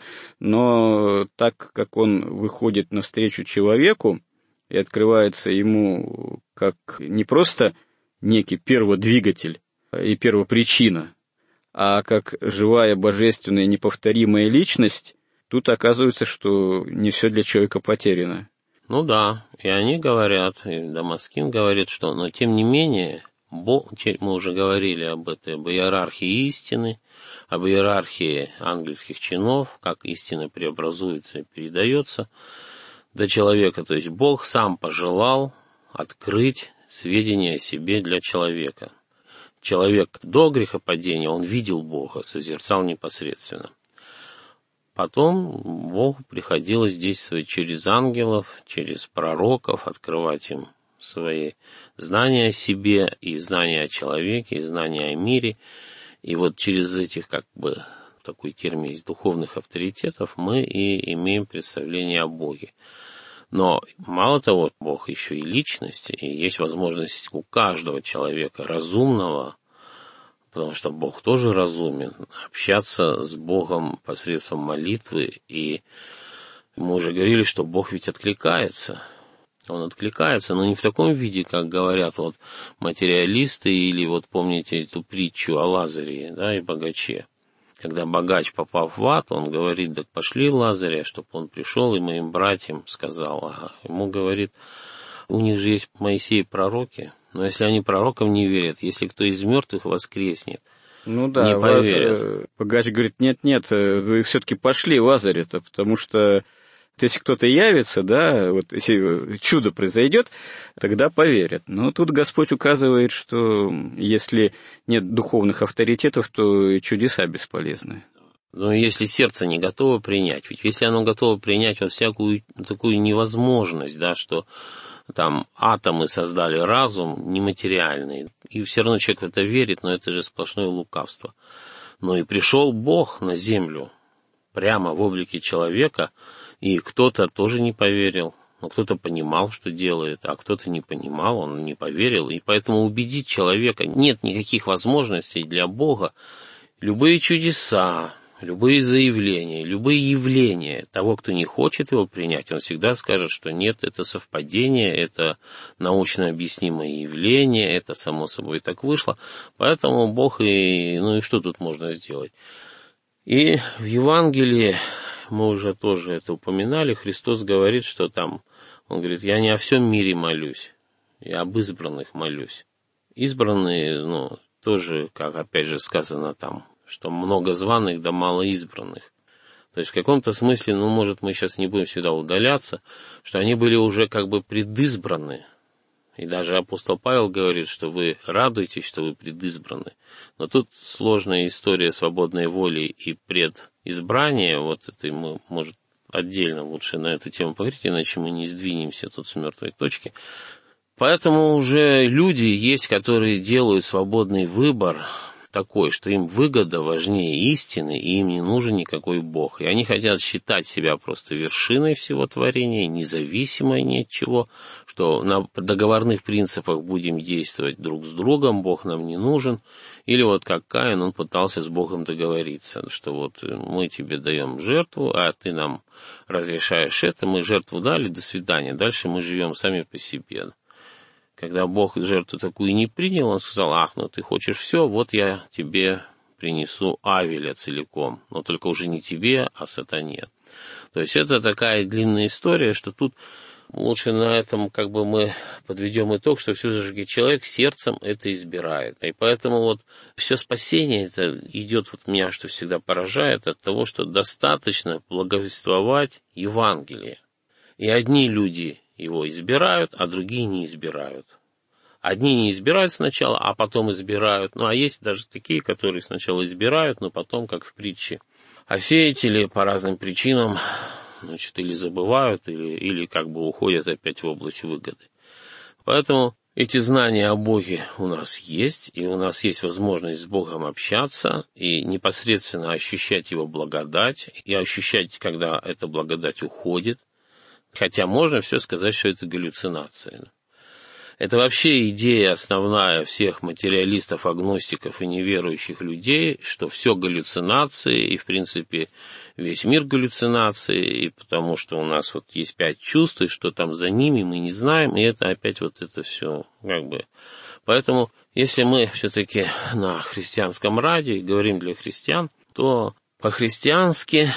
Но так как он выходит навстречу человеку и открывается ему как не просто некий перводвигатель и первопричина, а как живая, божественная, неповторимая личность, тут оказывается, что не все для человека потеряно. Ну да, и они говорят, и Дамаскин говорит, что, но тем не менее, Бог, мы уже говорили об этой, об иерархии истины, об иерархии ангельских чинов, как истина преобразуется и передается до человека. То есть Бог сам пожелал открыть сведения о себе для человека. Человек до грехопадения, он видел Бога, созерцал непосредственно. Потом Богу приходилось действовать через ангелов, через пророков, открывать им свои знания о себе, и знания о человеке, и знания о мире. И вот через этих, как бы, такой термин есть, духовных авторитетов, мы и имеем представление о Боге. Но мало того, Бог еще и личность, и есть возможность у каждого человека разумного, потому что Бог тоже разумен, общаться с Богом посредством молитвы. И мы уже говорили, что Бог ведь откликается. Он откликается, но не в таком виде, как говорят вот материалисты, или вот помните эту притчу о Лазаре, да, и богаче. Когда богач, попав в ад, он говорит, да пошли Лазаря, чтобы он пришел и моим братьям сказал. А ему говорит, у них же есть Моисей пророки, но если они пророкам не верят, если кто из мертвых воскреснет, ну да, не поверят. Богач говорит, нет-нет, вы все-таки пошли Лазаря-то, потому что если кто-то явится, да, вот если чудо произойдет, тогда поверят. Но тут Господь указывает, что если нет духовных авторитетов, то чудеса бесполезны. Но если сердце не готово принять, ведь если оно готово принять вот всякую такую невозможность, да, что там атомы создали разум нематериальный, и все равно человек в это верит, но это же сплошное лукавство. Но и пришел Бог на землю прямо в облике человека, и кто-то тоже не поверил, но кто-то понимал, что делает, а кто-то не понимал, он не поверил, и поэтому убедить человека нет никаких возможностей для Бога. Любые чудеса, любые заявления, любые явления того, кто не хочет его принять, он всегда скажет, что нет, это совпадение, это научно объяснимое явление, это само собой так вышло. Поэтому Бог и... Ну и что тут можно сделать? И в Евангелии, мы уже тоже это упоминали, Христос говорит, что там, он говорит, я не о всем мире молюсь, я об избранных молюсь. Избранные, ну, тоже, как опять же сказано там, что много званых, да мало избранных. То есть в каком-то смысле, ну, может, мы сейчас не будем сюда удаляться, что они были уже как бы предизбраны. И даже апостол Павел говорит, что вы радуетесь, что вы предизбраны. Но тут сложная история свободной воли и предизбрания. Вот это мы, может, отдельно лучше на эту тему поговорить, иначе мы не сдвинемся тут с мертвой точки. Поэтому уже люди есть, которые делают свободный выбор такой, что им выгода важнее истины, и им не нужен никакой Бог. И они хотят считать себя просто вершиной всего творения, независимой ни от чего, что на договорных принципах будем действовать друг с другом, Бог нам не нужен. Или вот как Каин, он пытался с Богом договориться, что вот мы тебе даем жертву, а ты нам разрешаешь это, мы жертву дали, до свидания, дальше мы живем сами по себе. Когда Бог жертву такую не принял, он сказал, ах, ну ты хочешь все, вот я тебе принесу Авеля целиком, но только уже не тебе, а сатане. То есть это такая длинная история, что тут лучше на этом как бы мы подведем итог, что все-таки человек сердцем это избирает. И поэтому вот все спасение это идет, вот меня что всегда поражает, от того, что достаточно благовествовать Евангелие. И одни люди его избирают, а другие не избирают. Одни не избирают сначала, а потом избирают. Ну, а есть даже такие, которые сначала избирают, но потом, как в притче, а сеятели по разным причинам, значит, или забывают, или, или как бы уходят опять в область выгоды. Поэтому эти знания о Боге у нас есть, и у нас есть возможность с Богом общаться и непосредственно ощущать Его благодать, и ощущать, когда эта благодать уходит. Хотя можно все сказать, что это галлюцинация. Это вообще идея основная всех материалистов, агностиков и неверующих людей, что все галлюцинации, и, в принципе, весь мир галлюцинации, и потому что у нас вот есть пять чувств, и что там за ними, мы не знаем, и это опять вот это все как бы... Поэтому, если мы все-таки на христианском радио говорим для христиан, то по-христиански...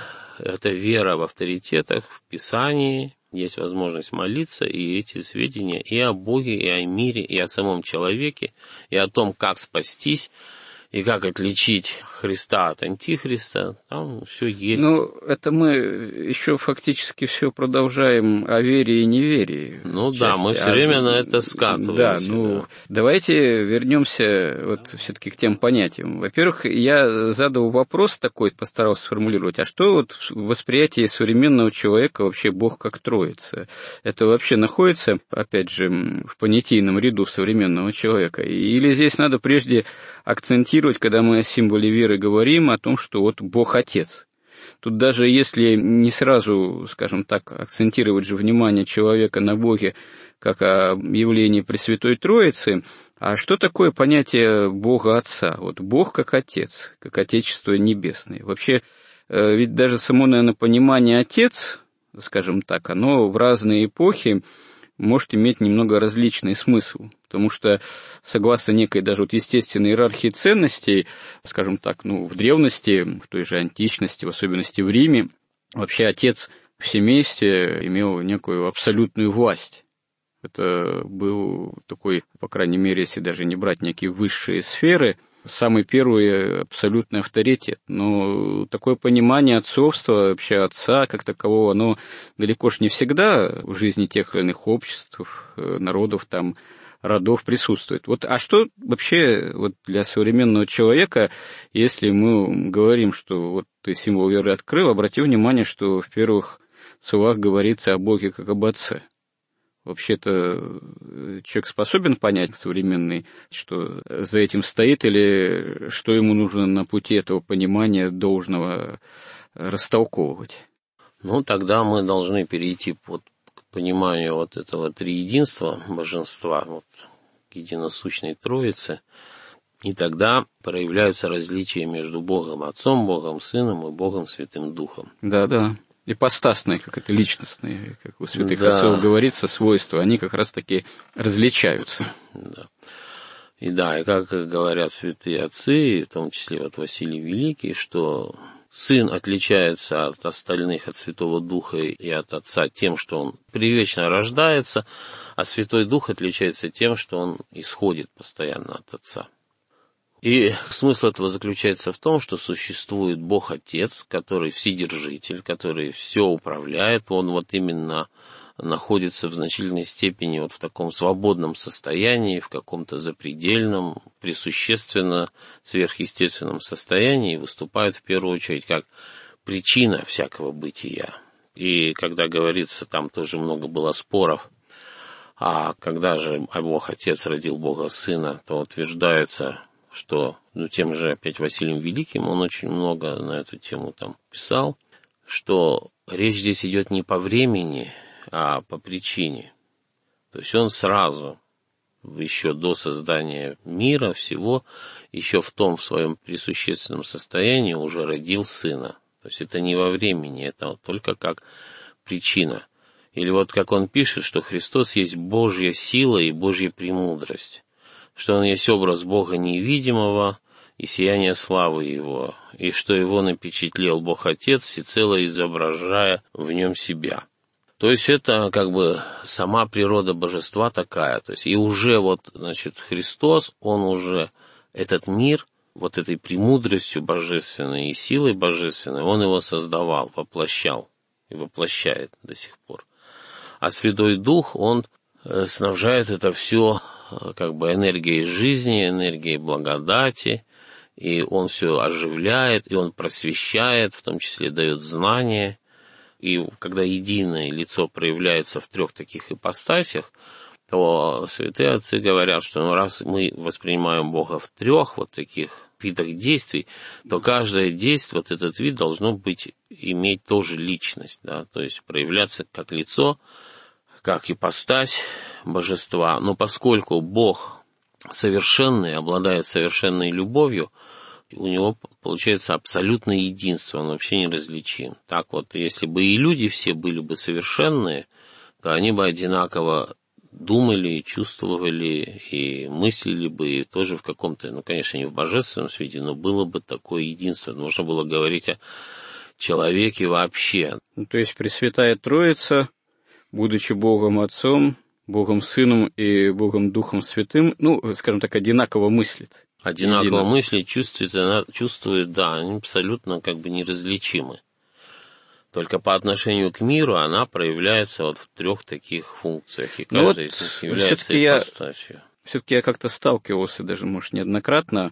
Это вера в авторитетах, в Писании, есть возможность молиться, и эти сведения и о Боге, и о мире, и о самом человеке, и о том, как спастись, и как отличить Христа от Антихриста, там все есть. Ну, это мы еще фактически все продолжаем о вере и неверии. Ну части. Да, мы все а, время на это скатываемся. Да, ну, да. Давайте вернемся вот все-таки к тем понятиям. Во-первых, я задал вопрос такой, постарался сформулировать, а что вот в восприятии современного человека вообще Бог как Троица? Это вообще находится, опять же, в понятийном ряду современного человека? Или здесь надо прежде акцентировать, когда мы о символе веры говорим, о том, что вот Бог Отец. Тут даже если не сразу, скажем так, акцентировать же внимание человека на Боге, как о явлении Пресвятой Троицы, а что такое понятие Бога Отца? Вот Бог как Отец, как Отечество Небесное. Вообще, ведь даже само, наверное, понимание Отец, скажем так, оно в разные эпохи может иметь немного различный смысл, потому что, согласно некой даже вот естественной иерархии ценностей, скажем так, ну, в древности, в той же античности, в особенности в Риме, вообще отец в семействе имел некую абсолютную власть. Это был такой, по крайней мере, если даже не брать некие высшие сферы, самый первый абсолютный авторитет. Но такое понимание отцовства, вообще отца как такового, оно далеко ж не всегда в жизни тех или иных обществ, народов, там, родов присутствует. Вот, а что вообще вот для современного человека, если мы говорим, что вот ты символ веры открыл, обрати внимание, что в первых словах говорится о Боге как об Отце. Вообще-то человек способен понять современный, что за этим стоит, или что ему нужно на пути этого понимания должного растолковывать? Ну, тогда мы должны перейти вот к пониманию вот этого триединства божества, вот, к единосущной Троице. И тогда проявляются различия между Богом Отцом, Богом Сыном и Богом Святым Духом. Да-да. Ипостасные, как это личностные, как у святых да. отцов говорится, свойства, они как раз-таки различаются. Да. И да, и как говорят святые отцы, в том числе вот Василий Великий, что Сын отличается от остальных, от Святого Духа и от Отца тем, что Он привечно рождается, а Святой Дух отличается тем, что Он исходит постоянно от Отца. И смысл этого заключается в том, что существует Бог-Отец, который вседержитель, который все управляет, Он вот именно находится в значительной степени вот в таком свободном состоянии, в каком-то запредельном, присущественно сверхъестественном состоянии, и выступает в первую очередь как причина всякого бытия. И когда говорится, там тоже много было споров, а когда же Бог-Отец родил Бога-Сына, то утверждается, что ну, тем же опять Василием Великим, он очень много на эту тему там писал, что речь здесь идет не по времени, а по причине. То есть он сразу, еще до создания мира, всего, еще в том в своем присущественном состоянии уже родил Сына. То есть это не во времени, это вот только как причина. Или вот как он пишет, что Христос есть Божья сила и Божья премудрость, что Он есть образ Бога невидимого и сияние славы Его, и что Его напечатлел Бог Отец, всецело изображая в Нем себя. То есть это как бы сама природа божества такая. То есть и уже вот, значит, Христос, Он уже этот мир, вот этой премудростью божественной и силой божественной, Он его создавал, воплощал и воплощает до сих пор. А Святой Дух, Он снабжает это все как бы энергией жизни, энергией благодати, и Он все оживляет, и Он просвещает, в том числе дает знания. И когда единое лицо проявляется в трех таких ипостасях, то святые отцы говорят, что ну, раз мы воспринимаем Бога в трех вот таких видах действий, то каждое действие, вот этот вид должно быть, иметь тоже личность, да, то есть проявляться как лицо, как ипостась божества. Но поскольку Бог совершенный, обладает совершенной любовью, у него получается абсолютное единство, он вообще неразличим. Так вот, если бы и люди все были бы совершенные, то они бы одинаково думали, чувствовали и мыслили бы, и тоже в каком-то, ну, конечно, не в божественном свете, но было бы такое единство. Можно было говорить о человеке вообще. Ну, то есть Пресвятая Троица, будучи Богом Отцом, Богом Сыном и Богом Духом Святым, ну, скажем так, одинаково мыслит. Одинаково Едино. мыслит, чувствует, она чувствует, да, они абсолютно как бы неразличимы. Только по отношению к миру она проявляется вот в трех таких функциях, и каждая вот из них является ипостасью. Все-таки я как-то сталкивался, даже, может, неоднократно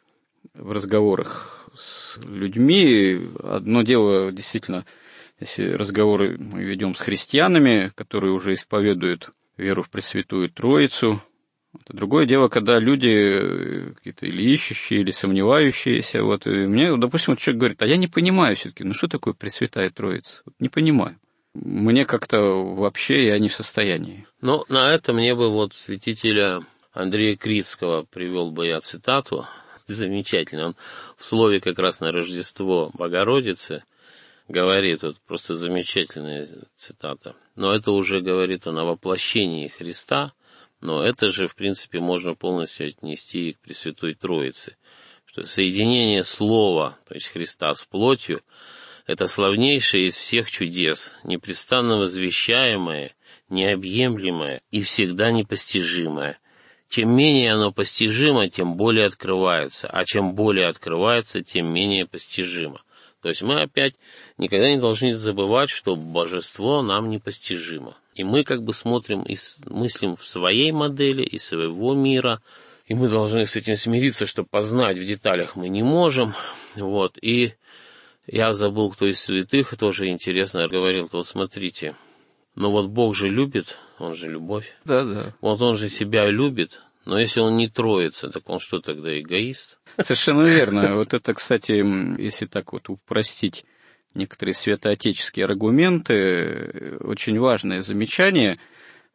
в разговорах с людьми. Одно дело, действительно, если разговоры мы ведем с христианами, которые уже исповедуют веру в Пресвятую Троицу. Это другое дело, когда люди какие-то или ищущие, или сомневающиеся. Вот, и мне, допустим, вот человек говорит, а я не понимаю все-таки, ну что такое Пресвятая Троица? Вот не понимаю. Мне как-то вообще я не в состоянии. Ну, на это мне бы вот святителя Андрея Критского привел бы я цитату. Замечательно. Он в слове как раз на Рождество Богородицы говорит, вот просто замечательная цитата. Но это уже говорит он о воплощении Христа. Но это же, в принципе, можно полностью отнести и к Пресвятой Троице, что соединение Слова, то есть Христа, с плотью, это славнейшее из всех чудес, непрестанно возвещаемое, необъемлемое и всегда непостижимое. Чем менее оно постижимо, тем более открывается, а чем более открывается, тем менее постижимо. То есть мы опять никогда не должны забывать, что божество нам непостижимо. И мы как бы смотрим и мыслим в своей модели, из своего мира, и мы должны с этим смириться, что познать в деталях мы не можем. Вот. И я забыл, кто из святых, тоже интересно говорил, вот смотрите, ну вот Бог же любит, Он же любовь. Да, да. Вот Он же себя любит, но если Он не троица, так Он что тогда, эгоист? Совершенно верно. Вот это, кстати, если так вот упростить некоторые святоотеческие аргументы, очень важное замечание.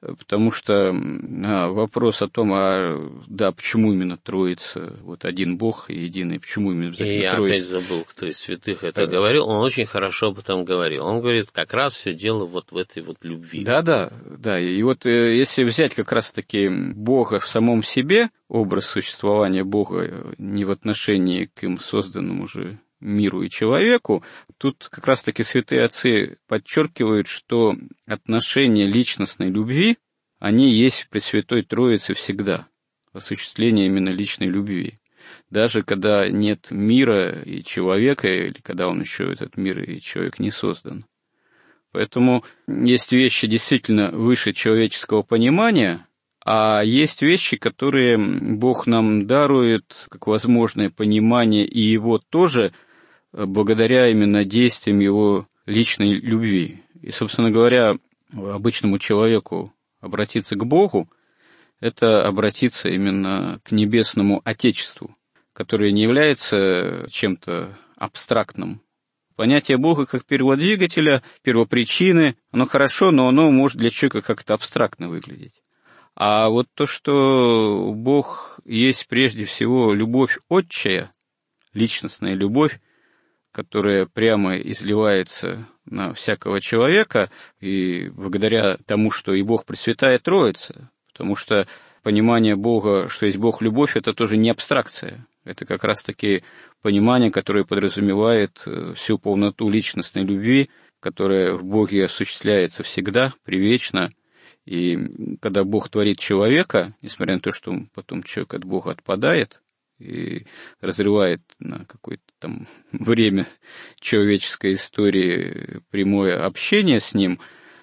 потому что а, вопрос о том, а, да, почему именно Троица, вот один Бог и единый, почему именно и я Троица? опять забыл, кто из святых это говорил, он очень хорошо об этом говорил. Он говорит, как раз все дело вот в этой вот любви. Да, да, да. И вот если взять как раз-таки Бога в самом себе, образ существования Бога не в отношении к им созданному же миру и человеку, тут как раз-таки святые отцы подчеркивают, что отношения личностной любви, они есть в Пресвятой Троице всегда, осуществление именно личной любви. Даже когда нет мира и человека, или когда он еще этот мир и человек не создан. Поэтому есть вещи действительно выше человеческого понимания, а есть вещи, которые Бог нам дарует как возможное понимание, и его тоже благодаря именно действиям его личной любви. И, собственно говоря, обычному человеку обратиться к Богу — это обратиться именно к небесному Отечеству, которое не является чем-то абстрактным. Понятие Бога как перводвигателя, первопричины, оно хорошо, но оно может для человека как-то абстрактно выглядеть. А вот то, что Бог есть прежде всего любовь отчая, личностная любовь, которая прямо изливается на всякого человека, и благодаря тому, что и Бог Пресвятая Троица, потому что понимание Бога, что есть Бог любовь, это тоже не абстракция. Это как раз-таки понимание, которое подразумевает всю полноту личностной любви, которая в Боге осуществляется всегда, привечно. И когда Бог творит человека, несмотря на то, что потом человек от Бога отпадает и разрывает на какое-то там время человеческой истории прямое общение с Ним,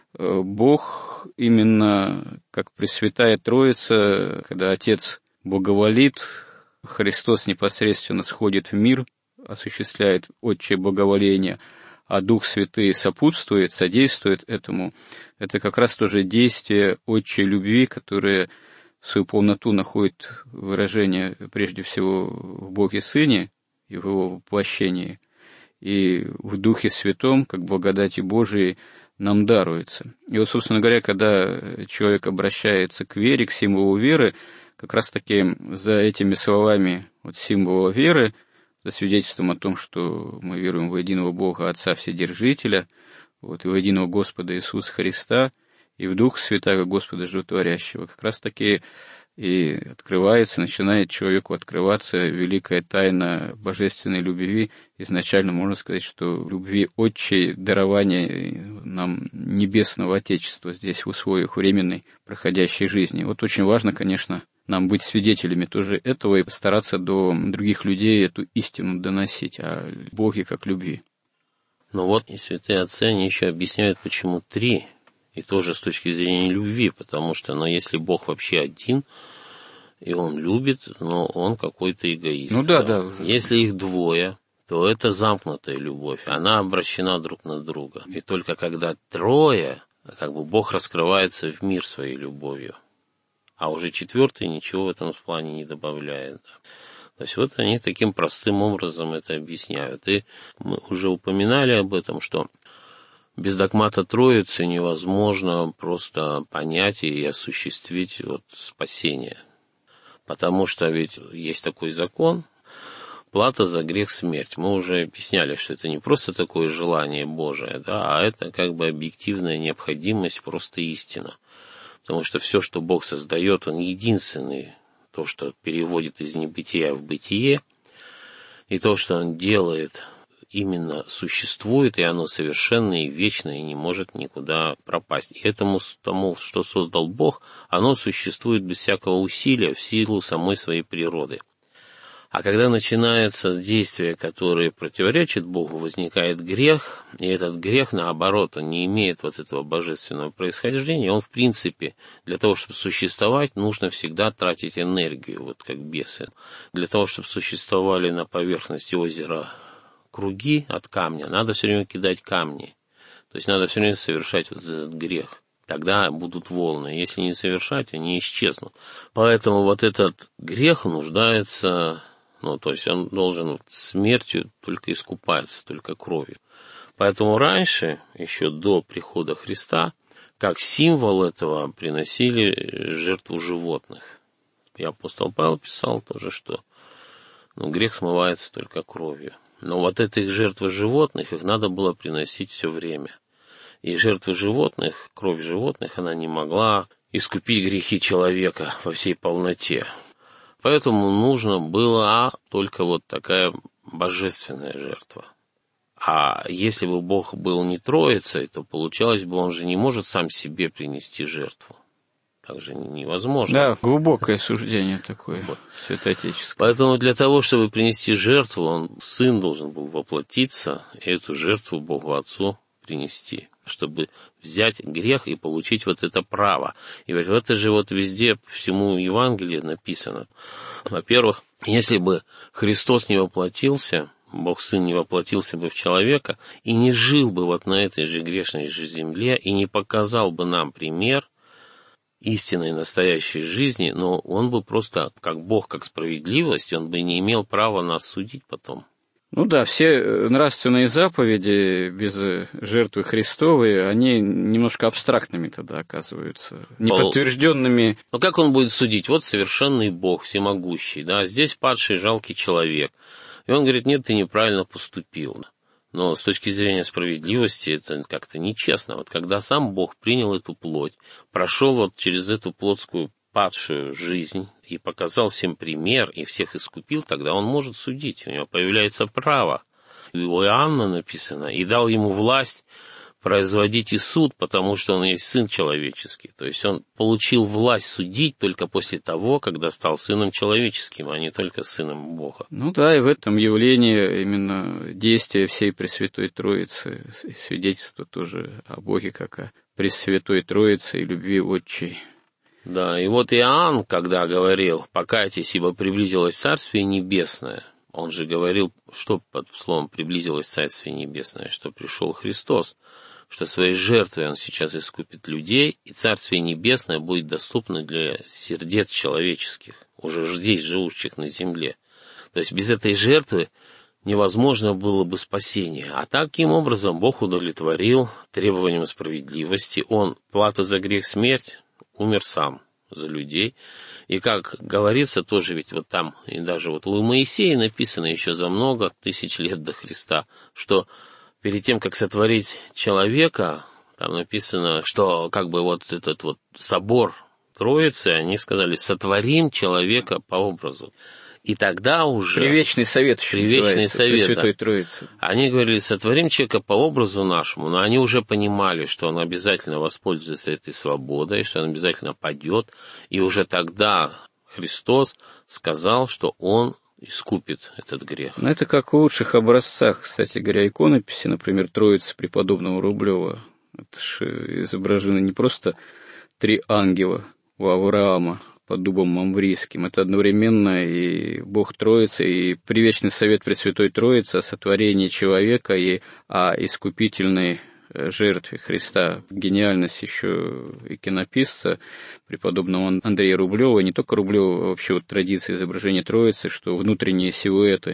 Бог именно как Пресвятая Троица, когда Отец благоволит, Христос непосредственно сходит в мир, осуществляет отчее благоволение, а Дух Святый сопутствует, содействует этому. Это как раз тоже действие отчей любви, которое свою полноту находит выражение прежде всего в Боге Сыне и в Его воплощении, и в Духе Святом, как благодати Божией, нам даруется. И вот, собственно говоря, когда человек обращается к вере, к символу веры, как раз-таки за этими словами вот, символа веры, за свидетельством о том, что мы веруем в единого Бога, Отца Вседержителя, вот, и в единого Господа Иисуса Христа, и в Духа Святаго Господа Животворящего, как раз-таки и открывается, начинает человеку открываться великая тайна божественной любви. Изначально можно сказать, что любви отчей дарования нам небесного Отечества здесь в условиях временной проходящей жизни. Вот очень важно, конечно, нам быть свидетелями тоже этого и постараться до других людей эту истину доносить о Боге как любви. Ну вот, и святые отцы, они еще объясняют, почему три, и тоже с точки зрения любви, потому что, ну, если Бог вообще один, и Он любит, но Он какой-то эгоист. Ну да, да. Уже. Если их двое, то это замкнутая любовь, она обращена друг на друга. И только когда трое, как бы Бог раскрывается в мир своей любовью. А уже четвертый ничего в этом плане не добавляет. То есть вот они таким простым образом это объясняют. И мы уже упоминали об этом, что без догмата Троицы невозможно просто понять и осуществить вот спасение. Потому что ведь есть такой закон, плата за грех — смерть. Мы уже объясняли, что это не просто такое желание Божие, да, а это как бы объективная необходимость, просто истина. Потому что все, что Бог создает, Он единственный, то, что переводит из небытия в бытие, и то, что Он делает, именно существует, и оно совершенно и вечно, и не может никуда пропасть. И этому, тому, что создал Бог, оно существует без всякого усилия в силу самой своей природы. А когда начинается действие, которое противоречит Богу, возникает грех, и этот грех, наоборот, он не имеет вот этого божественного происхождения, он, в принципе, для того, чтобы существовать, нужно всегда тратить энергию, вот как бесы. Для того, чтобы существовали на поверхности озера круги от камня, надо все время кидать камни. То есть надо все время совершать вот этот грех. Тогда будут волны. Если не совершать, они исчезнут. Поэтому вот этот грех нуждается... Ну, то есть он должен смертью только искупаться, только кровью. Поэтому раньше, еще до прихода Христа, как символ этого приносили жертву животных. И апостол Павел писал тоже, что ну, грех смывается только кровью. Но вот эти жертвы животных, их надо было приносить все время. И жертвы животных, кровь животных, она не могла искупить грехи человека во всей полноте. Поэтому нужно было только вот такая божественная жертва. А если бы Бог был не Троицей, то получалось бы, он же не может сам себе принести жертву. Так же невозможно. Да, глубокое суждение такое, вот. Святоотеческое. Поэтому для того, чтобы принести жертву, он, Сын должен был воплотиться и эту жертву Богу Отцу принести, чтобы взять грех и получить вот это право. И вот это же вот везде, по всему Евангелию написано. Во-первых, если бы Христос не воплотился, Бог Сын не воплотился бы в человека и не жил бы вот на этой же грешной же земле и не показал бы нам пример истинной настоящей жизни, но он бы просто, как Бог, как справедливость, он бы не имел права нас судить потом. Ну да, все нравственные заповеди без жертвы Христовой, они немножко абстрактными тогда оказываются, неподтвержденными. Ну как он будет судить? Вот совершенный Бог, всемогущий, да, здесь падший жалкий человек. И он говорит, нет, ты неправильно поступил. Но с точки зрения справедливости это как-то нечестно. Вот когда сам Бог принял эту плоть, прошел вот через эту плотскую падшую жизнь и показал всем пример, и всех искупил, тогда он может судить, у него появляется право. У Иоанна написано, и дал ему власть производить и суд, потому что он есть Сын человеческий. То есть он получил власть судить только после того, когда стал Сыном человеческим, а не только Сыном Бога. Ну да, и в этом явлении именно действие всей Пресвятой Троицы, свидетельство тоже о Боге, как о Пресвятой Троице и любви Отчей. Да, и вот Иоанн, когда говорил, покайтесь, ибо приблизилось Царствие Небесное, он же говорил, что под словом «приблизилось Царствие Небесное», что пришел Христос, что своей жертвой он сейчас искупит людей, и Царствие Небесное будет доступно для сердец человеческих, уже здесь живущих на земле. То есть без этой жертвы невозможно было бы спасение. А таким образом Бог удовлетворил требованиям справедливости. Он, плата за грех смерть, умер сам за людей. И как говорится тоже, ведь вот там, и даже вот у Моисея написано еще за много тысяч лет до Христа, что перед тем, как сотворить человека, там написано, что как бы вот этот вот собор Троицы, они сказали, сотворим человека по образу. И тогда уже... Привечный совет еще Привечный совет, Пресвятой да. Троицы. Они говорили, сотворим человека по образу нашему, но они уже понимали, что он обязательно воспользуется этой свободой, что он обязательно падет. И уже тогда Христос сказал, что он искупит этот грех. Ну, это как в лучших образцах, кстати говоря, иконописи, например, Троицы преподобного Рублева. Это же изображены не просто три ангела у Авраама под дубом мамврийским. Это одновременно и Бог Троицы, и привечный совет Пресвятой Троицы о сотворении человека и о искупительной жертве Христа. Гениальность еще иконописца преподобного Андрея Рублева, не только Рублева, а вообще вот традиция изображения Троицы, что внутренние силуэты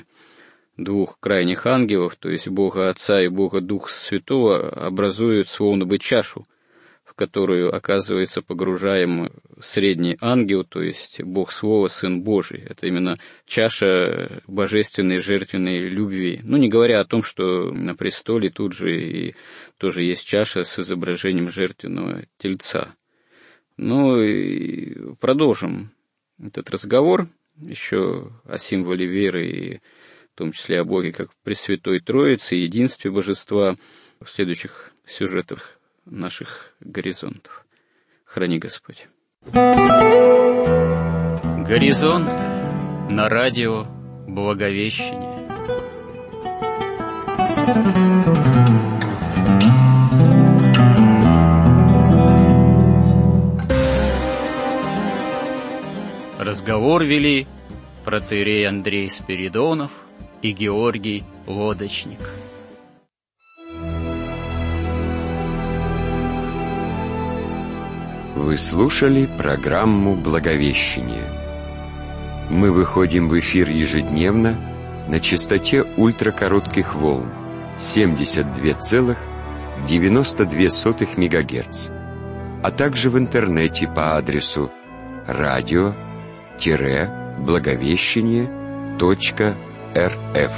двух крайних ангелов, то есть Бога Отца и Бога Духа Святого, образуют словно бы чашу, в которую, оказывается, погружаем средний ангел, то есть Бог Слова, Сын Божий. Это именно чаша божественной жертвенной любви. Ну, не говоря о том, что на престоле тут же и тоже есть чаша с изображением жертвенного тельца. Ну, и продолжим этот разговор еще о символе веры, и в том числе о Боге как Пресвятой Троице, единстве Божества в следующих сюжетах наших горизонтов. Храни Господь. Горизонт на радио Благовещение. Разговор вели протоиерей Андрей Спиридонов и Георгий Лодочник. Вы слушали программу «Благовещение». Мы выходим в эфир ежедневно на частоте ультракоротких волн семьдесят два целых девяносто две сотых мегагерц. а также в интернете по адресу радио-благовещение точка рф.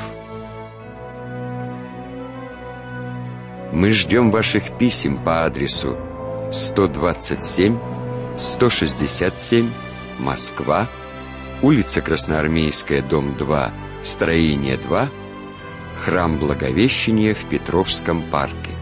Мы ждем ваших писем по адресу сто двадцать семь сто шестьдесят семь, Москва, улица Красноармейская, дом два, строение два, Храм Благовещения в Петровском парке.